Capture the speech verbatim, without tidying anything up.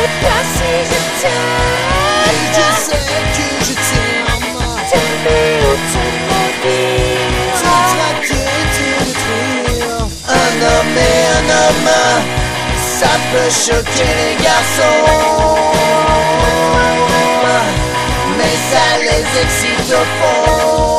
sais pas si je t'aime. Et je sais que je t'aime. T'aimer ou te maudire. Te traquer, te détruire. Un homme et un homme, ça peut choquer les garçons, mais ça les excite au fond.